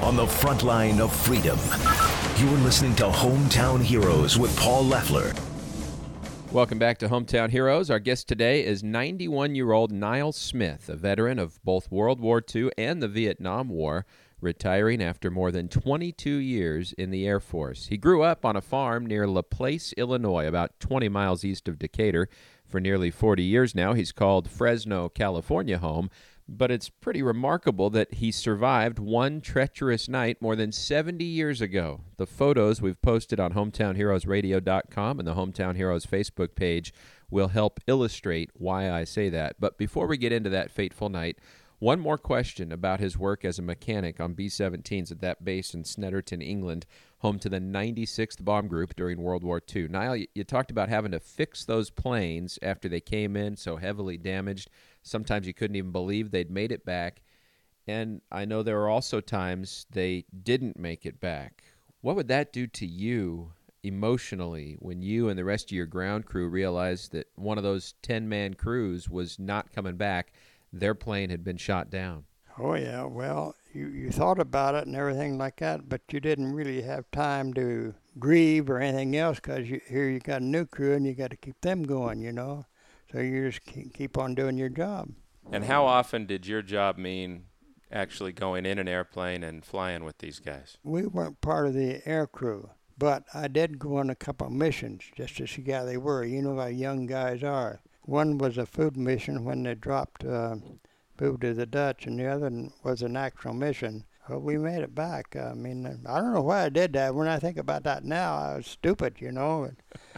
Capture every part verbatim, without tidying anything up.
on the front line of freedom. You're listening to Hometown Heroes with Paul Leffler. Welcome back to Hometown Heroes. Our guest today is ninety-one-year-old Niall Smith, a veteran of both World War Two and the Vietnam War, retiring after more than twenty-two years in the Air Force. He grew up on a farm near LaPlace, Illinois, about twenty miles east of Decatur. For nearly forty years now, he's called Fresno, California home, but it's pretty remarkable that he survived one treacherous night more than seventy years ago. The photos we've posted on hometown heroes radio dot com and the Hometown Heroes Facebook page will help illustrate why I say that. But before we get into that fateful night, one more question about his work as a mechanic on B seventeens at that base in Snetterton, England, home to the ninety-sixth Bomb Group during World War Two. Niall, you, you talked about having to fix those planes after they came in so heavily damaged. Sometimes you couldn't even believe they'd made it back. And I know there were also times they didn't make it back. What would that do to you emotionally when you and the rest of your ground crew realized that one of those ten-man crews was not coming back? Their plane had been shot down. Oh, yeah. Well, you, you thought about it and everything like that, but you didn't really have time to grieve or anything else because you, here you got a new crew and you got to keep them going, you know. So you just keep on doing your job. And how often did your job mean actually going in an airplane and flying with these guys? We weren't part of the air crew, but I did go on a couple of missions just to see how they were. You know how young guys are. One was a food mission when they dropped uh, food to the Dutch, and the other was an actual mission. Well, we made it back. I mean, I don't know why I did that. When I think about that now, I was stupid, you know,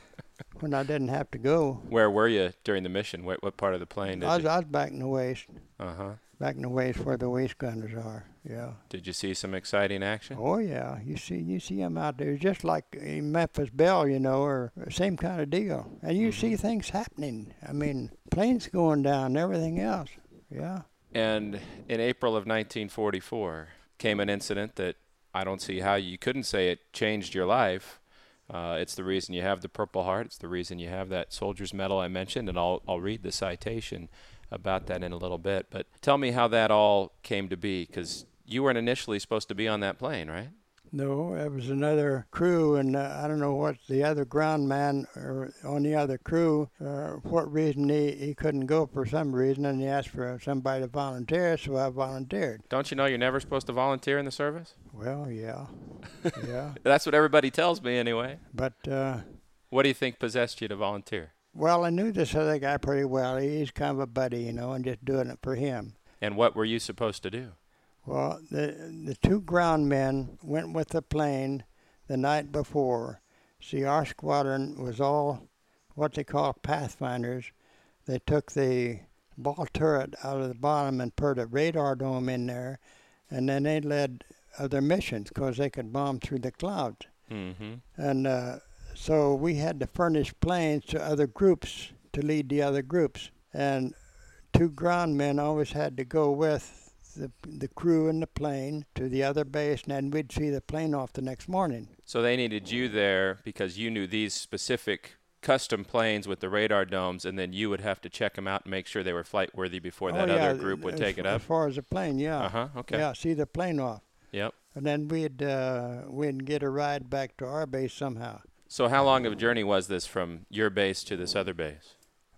when I didn't have to go. Where were you during the mission? What, what part of the plane did I was, you? I was back in the waist. Uh-huh. Back in the waist where the waist gunners are, yeah. Did you see some exciting action? Oh, yeah. You see you see them out there just like in Memphis Belle, you know, or same kind of deal. And you mm-hmm. see things happening. I mean, planes going down and everything else, yeah. And in April of nineteen forty-four came an incident that I don't see how you couldn't say it changed your life. Uh, it's the reason you have the Purple Heart. It's the reason you have that soldier's medal I mentioned, and I'll I'll read the citation about that in a little bit. But tell me how that all came to be, because you weren't initially supposed to be on that plane, right? No, it was another crew, and uh, I don't know what the other ground man or on the other crew, uh, what reason he, he couldn't go for some reason, and he asked for somebody to volunteer, so I volunteered. Don't you know you're never supposed to volunteer in the service? Well, yeah, yeah. That's what everybody tells me anyway. But uh, what do you think possessed you to volunteer? Well, I knew this other guy pretty well. He's kind of a buddy, you know, and just doing it for him. And what were you supposed to do? Well, the the two ground men went with the plane the night before. See, our squadron was all what they call pathfinders. They took the ball turret out of the bottom and put a radar dome in there, and then they led other missions because they could bomb through the clouds. Mm-hmm. And uh, so we had to furnish planes to other groups to lead the other groups. And two ground men always had to go with the the crew in the plane to the other base, and then we'd see the plane off the next morning. So they needed you there because you knew these specific custom planes with the radar domes, and then you would have to check them out and make sure they were flight worthy before that oh, yeah, other group would as, take it up? As far as the plane, yeah. Uh-huh, okay. Yeah, see the plane off. Yep. And then we'd, uh, we'd get a ride back to our base somehow. So how long of a journey was this from your base to this other base?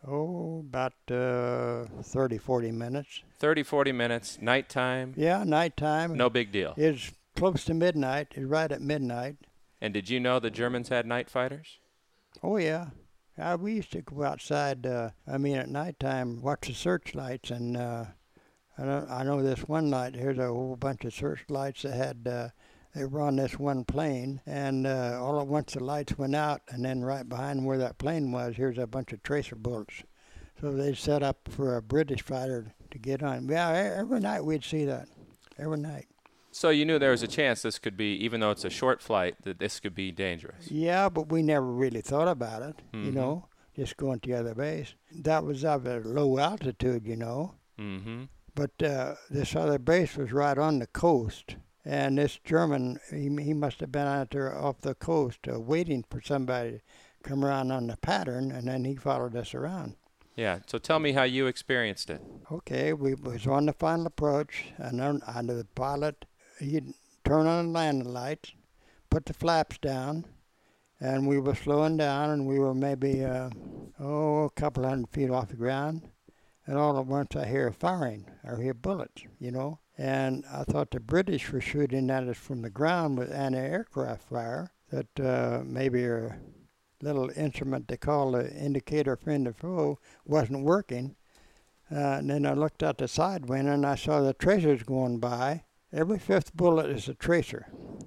Oh, about uh, thirty, forty minutes. thirty, forty minutes, nighttime? Yeah, nighttime. No big deal. It's close to midnight. It's right at midnight. And did you know the Germans had night fighters? Oh, yeah. Uh, we used to go outside, uh, I mean, at nighttime, watch the searchlights. And uh, I, know, I know this one night, here's a whole bunch of searchlights that had, uh, they were on this one plane. And uh, all at once the lights went out, and then right behind where that plane was, here's a bunch of tracer bullets. So they set up for a British fighter to get on. Yeah, every night we'd see that, every night. So you knew there was a chance this could be, even though it's a short flight, that this could be dangerous. Yeah, but we never really thought about it, mm-hmm. you know, just going to the other base. That was at a low altitude, you know. Mm-hmm. But uh, this other base was right on the coast. And this German, he, he must have been out there off the coast uh, waiting for somebody to come around on the pattern, and then he followed us around. Yeah, so tell me how you experienced it. Okay, we was on the final approach, and then under the pilot, he turn on the landing lights, put the flaps down, and we were slowing down, and we were maybe, uh, oh, a couple hundred feet off the ground. And all at once I hear firing. I hear bullets, you know. And I thought the British were shooting at us from the ground with anti-aircraft fire, that uh, maybe a little instrument they call the indicator friend or foe wasn't working. Uh, and then I looked out the side window and I saw the tracers going by. Every fifth bullet is a tracer.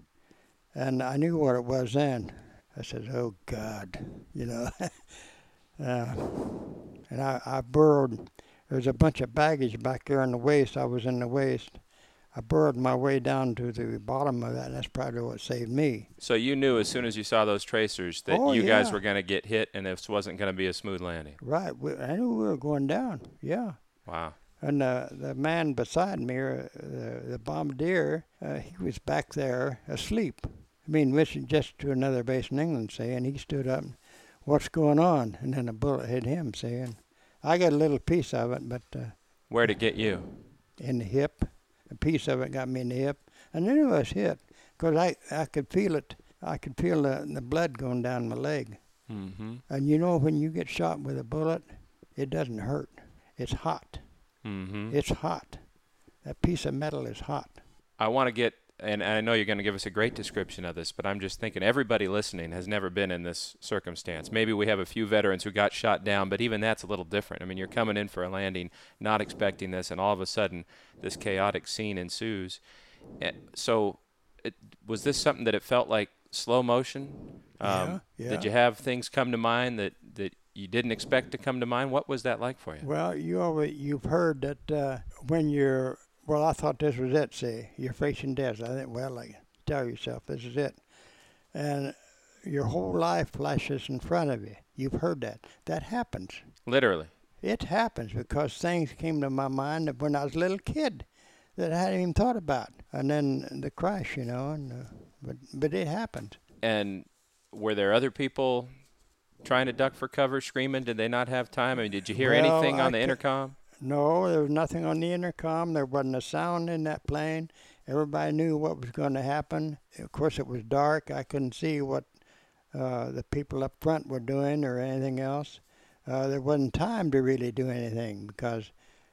And I knew what it was then. I said, oh, God, you know. uh, and I, I burrowed. There's a bunch of baggage back there in the waist. I was in the waist. I burrowed my way down to the bottom of that, and that's probably what saved me. So you knew as soon as you saw those tracers that Oh, you yeah. guys were going to get hit and this wasn't going to be a smooth landing. Right. We, I knew we were going down, yeah. Wow. And uh, the man beside me, uh, the, the bombardier, uh, he was back there asleep. I mean, listening just to another base in England, say, and he stood up, and, what's going on? And then a bullet hit him, saying, I got a little piece of it, but uh, Where'd it get you? in the hip. A piece of it got me in the hip. I knew I was hit because I, I could feel it. I could feel the, the blood going down my leg. Mm-hmm. And you know, when you get shot with a bullet, it doesn't hurt. It's hot. Mm-hmm. It's hot. That piece of metal is hot. I want to get, and I know you're going to give us a great description of this, but I'm just thinking everybody listening has never been in this circumstance. Maybe we have a few veterans who got shot down, but even that's a little different. I mean, you're coming in for a landing, not expecting this, and all of a sudden this chaotic scene ensues. So it, was this something that it felt like slow motion? Um, yeah, yeah. Did you have things come to mind that, that you didn't expect to come to mind? What was that like for you? Well, you always, you've heard that uh, when you're, well, I thought this was it, see. You're facing death. I think, well, like, tell yourself this is it. And your whole life flashes in front of you. You've heard that. That happens. Literally. It happens because things came to my mind that when I was a little kid that I hadn't even thought about. And then the crash, you know, and uh, but but it happened. And were there other people trying to duck for cover, screaming? Did they not have time? I mean, did you hear Well, anything on I the ca- intercom? No, there was nothing on the intercom. There wasn't a sound in that plane. Everybody knew what was going to happen. Of course, it was dark. I couldn't see what uh, the people up front were doing or anything else. Uh, there wasn't time to really do anything because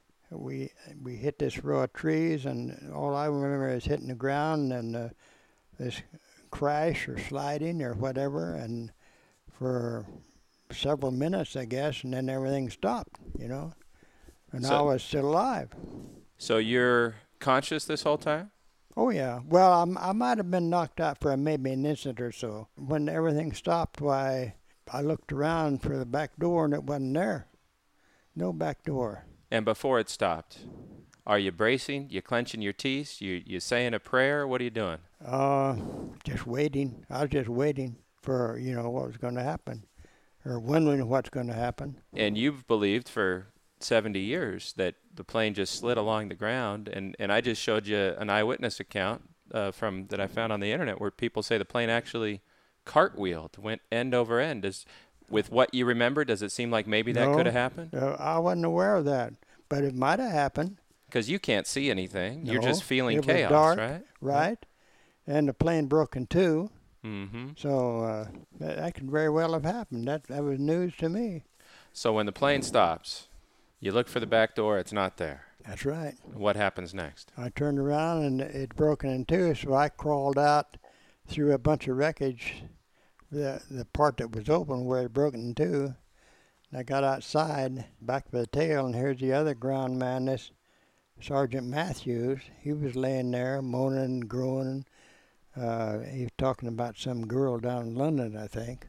we we hit this row of trees, and all I remember is hitting the ground and uh, this crash or sliding or whatever, and for several minutes, I guess, and then everything stopped, you know. And So- I was still alive. So you're conscious this whole time? Oh, yeah. Well, I'm, I might have been knocked out for maybe an instant or so. When everything stopped, why, I looked around for the back door, and it wasn't there. No back door. And before it stopped, are you bracing? You clenching your teeth? You you saying a prayer? What are you doing? Uh, just waiting. I was just waiting for, you know, what was going to happen, or wondering what's going to happen. And you've believed for seventy years that the plane just slid along the ground, and, and I just showed you an eyewitness account uh, from that I found on the internet where people say the plane actually cartwheeled, went end over end. Does, with what you remember, does it seem like maybe that No. could have happened? Uh, I wasn't aware of that, but it might have happened. Because you can't see anything. You're No, just feeling it was chaos, dark, right? Right? And the plane broke in two, Mm-hmm. so uh, that, that could very well have happened. That that was news to me. So when the plane stops, you look for the back door, it's not there. That's right. What happens next? I turned around and it broken in two, so I crawled out through a bunch of wreckage, the the part that was open where it broke in two. And I got outside, back of the tail, and here's the other ground man, this Sergeant Matthews. He was laying there moaning and groaning. Uh, he was talking about some girl down in London, I think.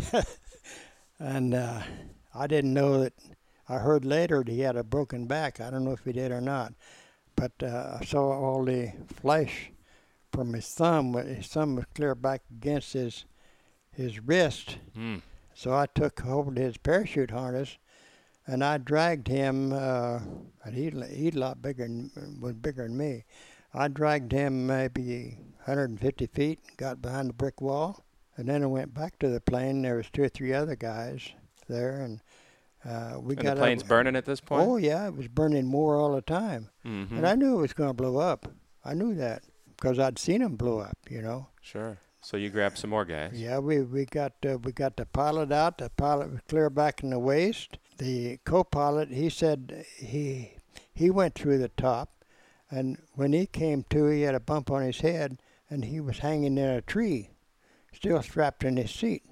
and uh, I didn't know that. I heard later that he had a broken back. I don't know if he did or not. But uh, I saw all the flesh from his thumb. His thumb was clear back against his his wrist. Mm. So I took hold of his parachute harness, and I dragged him. Uh, and he he's a lot bigger, than, was bigger than me. I dragged him maybe one hundred fifty feet, got behind the brick wall, and then I went back to the plane. There was two or three other guys there, and uh, we And got the plane's up. burning at this point? Oh yeah, it was burning more all the time, Mm-hmm. and I knew it was going to blow up. I knew that because I'd seen them blow up, you know. Sure. So you grabbed some more guys. Yeah, we we got uh, we got the pilot out. The pilot was clear back in the waist. The co-pilot, he said he he went through the top, and when he came to, he had a bump on his head, and he was hanging in a tree, still strapped in his seat.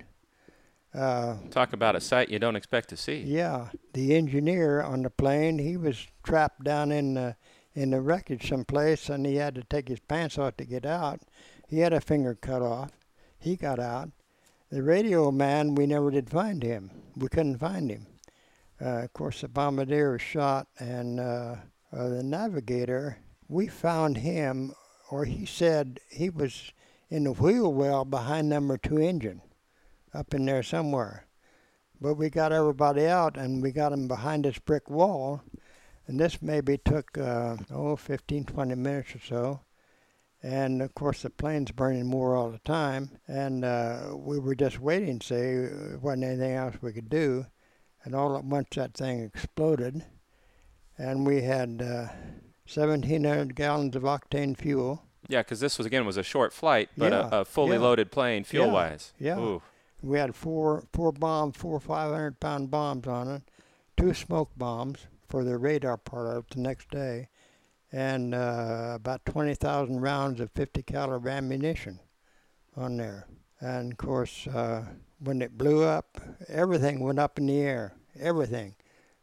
Uh, Talk about a sight you don't expect to see. yeah, the engineer on the plane, he was trapped down in the in the wreckage someplace, and he had to take his pants off to get out. He had a finger cut off. He got out. The radio man, we never did find him. We couldn't find him. Uh, of course, the bombardier was shot, and uh, uh, the navigator, we found him, or he said he was in the wheel well behind number two engine, up in there somewhere. But we got everybody out, and we got him behind this brick wall, and this maybe took, uh, oh, fifteen, twenty minutes or so. And, of course, the plane's burning more all the time. And uh, we were just waiting, say, there wasn't anything else we could do. And all at once that thing exploded. And we had uh, seventeen hundred gallons of octane fuel. Yeah, because this was, again, was a short flight, but Yeah, a, a fully yeah. loaded plane fuel-wise. Yeah. Ooh. We had four four bombs, four five hundred pound bombs on it, two smoke bombs for the radar part of it the next day, and uh, about twenty thousand rounds of fifty caliber ammunition on there. And of course, uh, when it blew up, everything went up in the air, everything,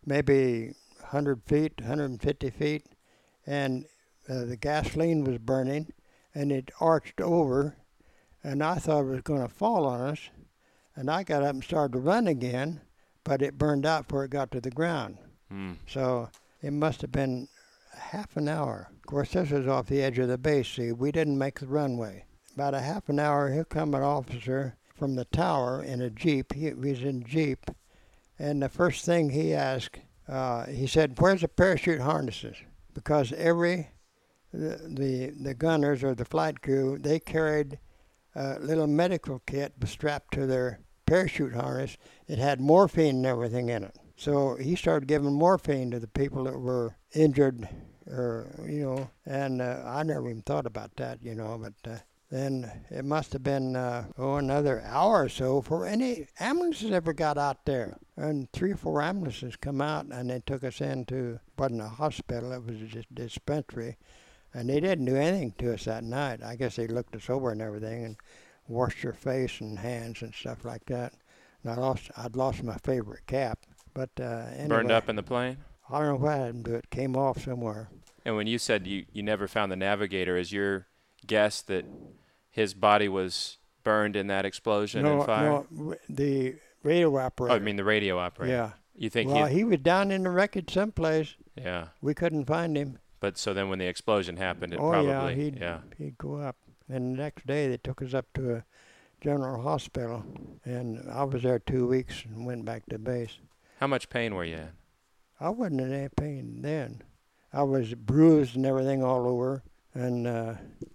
maybe one hundred feet, one hundred fifty feet, and uh, the gasoline was burning, and it arched over, and I thought it was going to fall on us, and I got up and started to run again, but it burned out before it got to the ground. Mm. So it must have been half an hour. Of course, this was off the edge of the base. See, we didn't make the runway. About a half an hour, here come an officer from the tower in a Jeep. He was in a Jeep. And the first thing he asked, uh, he said, "Where's the parachute harnesses?" Because every, the, the, the gunners or the flight crew, they carried a little medical kit strapped to their parachute harness. It had morphine and everything in it. So he started giving morphine to the people that were injured, or, you know, and uh, I never even thought about that, you know, but uh, then it must have been, uh, oh, another hour or so before any ambulances ever got out there. And three or four ambulances come out, and they took us into, wasn't a hospital, it was just a dispensary, and they didn't do anything to us that night. I guess they looked us over and everything and washed your face and hands and stuff like that. And I lost, I'd lost my favorite cap. But uh, anyway, Burned up in the plane? I don't know what happened to it. It came off somewhere. And when you said you, you never found the navigator, is your guess that his body was burned in that explosion no, and fire? no, w- the radio operator. Oh, I mean the radio operator. Yeah. You think Well, he? he was down in the wreckage someplace. Yeah. We couldn't find him. But so then when the explosion happened, it oh probably yeah, he'd yeah. he'd go up. And the next day they took us up to a general hospital, and I was there two weeks and went back to base. How much pain were you in? I wasn't in any pain then. I was bruised and everything all over, and uh,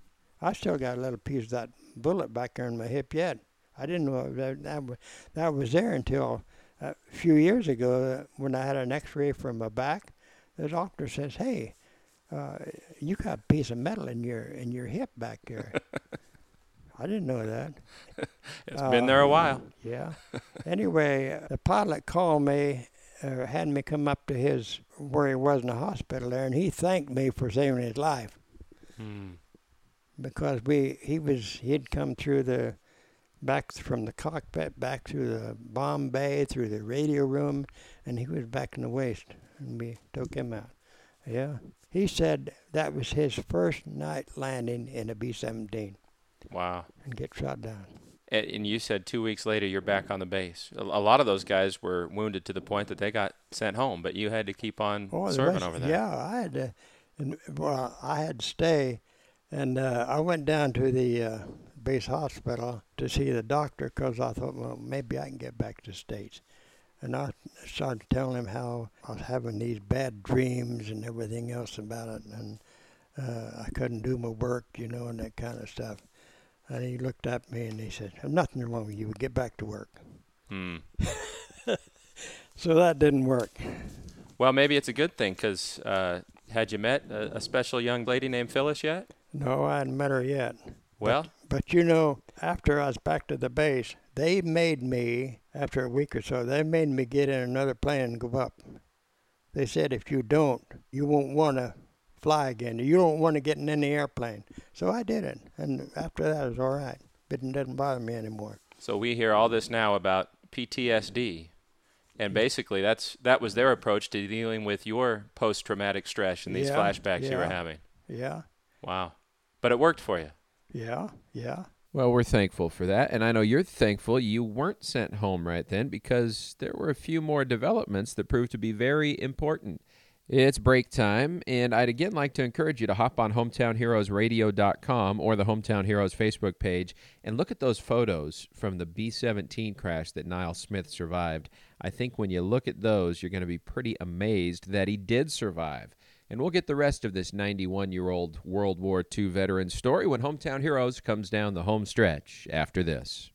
I still got a little piece of that bullet back there in my hip yet. I didn't know that that was, that was there until a few years ago uh, when I had an X-ray from my back. The doctor says, "Hey, uh, you got a piece of metal in your in your hip back there." I didn't know that. It's uh, been there a while. Yeah. Anyway, uh, the pilot called me, uh, had me come up to his, where he was in the hospital there, and he thanked me for saving his life. Hmm. Because we, he was, he'd come through the, back from the cockpit, back through the bomb bay, through the radio room, and he was back in the waist, and we took him out. Yeah. He said that was his first night landing in a B seventeen. Wow. And get shot down. And, and you said two weeks later you're back on the base. A, a lot of those guys were wounded to the point that they got sent home, but you had to keep on Oh, the serving rest- over there. Yeah, I had to, and, well, I had to stay, and uh, I went down to the uh, base hospital to see the doctor because I thought, well, maybe I can get back to the States. And I started telling him how I was having these bad dreams and everything else about it, and uh, I couldn't do my work, you know, and that kind of stuff. And he looked at me and he said, "There's nothing wrong with you. Get back to work." Hmm. So that didn't work. Well, maybe it's a good thing because uh, had you met a, a special young lady named Phyllis yet? No, I hadn't met her yet. Well, But, but you know, after I was back to the base, they made me, after a week or so, they made me get in another plane and go up. They said, if you don't, you won't want to fly again. You don't want to get in any airplane. So I did it. And after that, it was all right. It doesn't bother me anymore. so we hear all this now about P T S D. And basically, that's that was their approach to dealing with your post-traumatic stress and these Yeah, flashbacks you were yeah. having. Yeah, Wow. But it worked for you. yeah, yeah. Well, we're thankful for that, and I know you're thankful you weren't sent home right then because there were a few more developments that proved to be very important. It's break time, and I'd again like to encourage you to hop on hometown heroes radio dot com or the Hometown Heroes Facebook page and look at those photos from the B seventeen crash that Niall Smith survived. I think when you look at those, you're going to be pretty amazed that he did survive. And we'll get the rest of this ninety-one-year-old World War Two veteran story when Hometown Heroes comes down the home stretch after this.